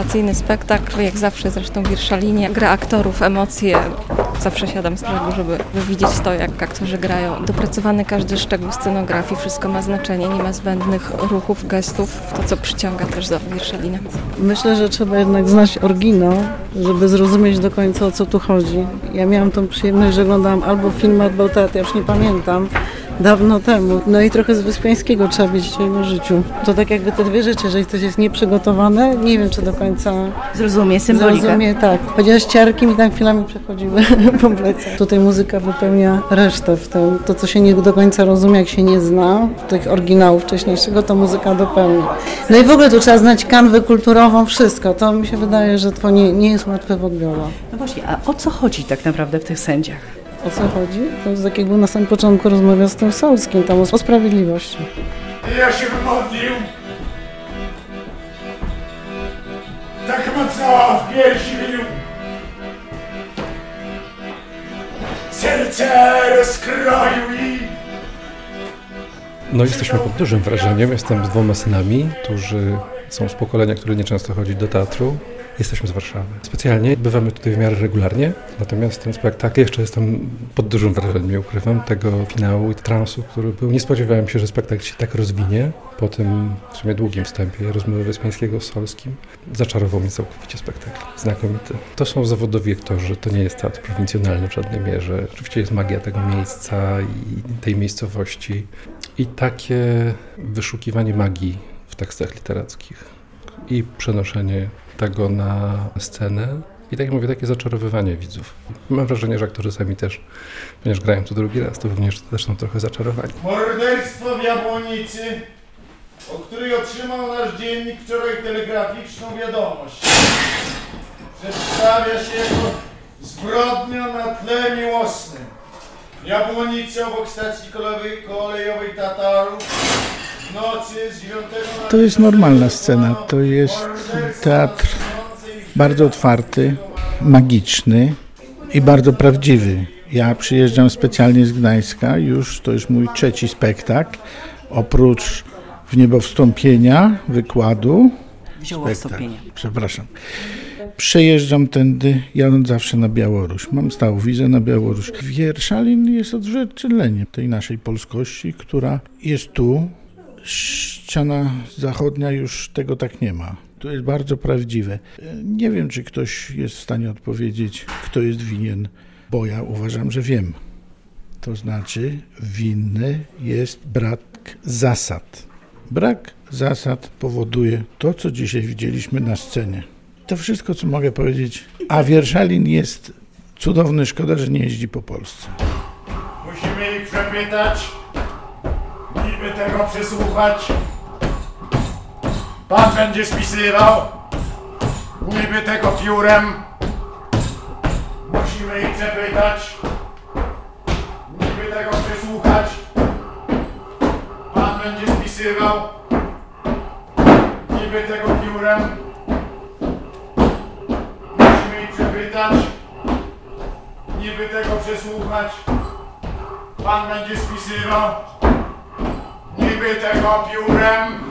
rewelacyjny spektakl, jak zawsze zresztą Wierszalinie, gra aktorów, emocje. Zawsze siadam z brzegu, żeby widzieć to, jak aktorzy grają. Dopracowany każdy szczegół scenografii, wszystko ma znaczenie, nie ma zbędnych ruchów, gestów, to co przyciąga też za Wierszalinę. Myślę, że trzeba jednak znać oryginał, żeby zrozumieć do końca, o co tu chodzi. Ja miałam tą przyjemność, że oglądałam albo film, albo teatr, ja już nie pamiętam, dawno temu. No i trochę z Wyspiańskiego trzeba wiedzieć o jego życiu. To tak jakby te dwie rzeczy, jeżeli ktoś jest nieprzygotowane, nie wiem, czy do końca zrozumie symbolikę. Zrozumie, tak. Chociaż ciarki mi tam chwilami przechodziły po plecach. Tutaj muzyka wypełnia resztę w tym. To, co się nie do końca rozumie, jak się nie zna tych oryginałów wcześniejszego, to muzyka dopełnia. No i w ogóle tu trzeba znać kanwę kulturową, wszystko. To mi się wydaje, że to nie jest łatwe w odbiorze. No właśnie, a o co chodzi tak naprawdę w tych sędziach? O co chodzi? To jest tak jakby na samym początku rozmawia z tym Solskim, tam o sprawiedliwości. Ja się modlił. Tak mocno w piersi bił. Serce rozkroił i... No jesteśmy pod dużym wrażeniem. Jestem z 2 synami, którzy są z pokolenia, które nieczęsto chodzi do teatru. Jesteśmy z Warszawy. Specjalnie bywamy tutaj w miarę regularnie, natomiast ten spektakl jeszcze jestem pod dużym wrażeniem, nie ukrywam, tego finału i transu, który był. Nie spodziewałem się, że spektakl się tak rozwinie po tym w sumie długim wstępie rozmowy Wyspiańskiego z Solskim. Zaczarował mnie całkowicie spektakl. Znakomity. To są zawodowi aktorzy, to nie jest teatr prowincjonalny w żadnej mierze. Oczywiście jest magia tego miejsca i tej miejscowości i takie wyszukiwanie magii w tekstach literackich i przenoszenie tego na scenę i tak jak mówię, takie zaczarowywanie widzów. Mam wrażenie, że aktorzy sami też, ponieważ grają tu drugi raz, to również też są trochę zaczarowani. Morderstwo w Jabłonicy, o której otrzymał nasz dziennik wczoraj telegraficzną wiadomość. Przedstawia się jako zbrodnia na tle miłosnym. W Jabłonicy obok stacji kolejowej Tatarów w nocy z 9 na... To jest normalna scena, to jest teatr bardzo otwarty, magiczny i bardzo prawdziwy. Ja przyjeżdżam specjalnie z Gdańska, to jest mój 3. spektakl, oprócz W niebo wstąpienia, wykładu. Przepraszam. Przejeżdżam tędy, jadąc zawsze na Białoruś. Mam stałą wizę na Białoruś. Wierszalin jest odzwierciedleniem tej naszej polskości, która jest tu. Ściana zachodnia już tego tak nie ma. To jest bardzo prawdziwe. Nie wiem, czy ktoś jest w stanie odpowiedzieć, kto jest winien, bo ja uważam, że wiem. To znaczy, winny jest brak zasad. Brak zasad powoduje to, co dzisiaj widzieliśmy na scenie. To wszystko, co mogę powiedzieć. A Wierszalin jest cudowny, szkoda, że nie jeździ po Polsce. Musimy ich przepytać, niby tego przesłuchać. Pan będzie spisywał, niby tego piórem. Musimy ich przepytać, niby tego przesłuchać. Pan będzie spisywał, niby tego piórem. Musimy ich przepytać, niby tego przesłuchać. Pan będzie spisywał, niby tego piórem.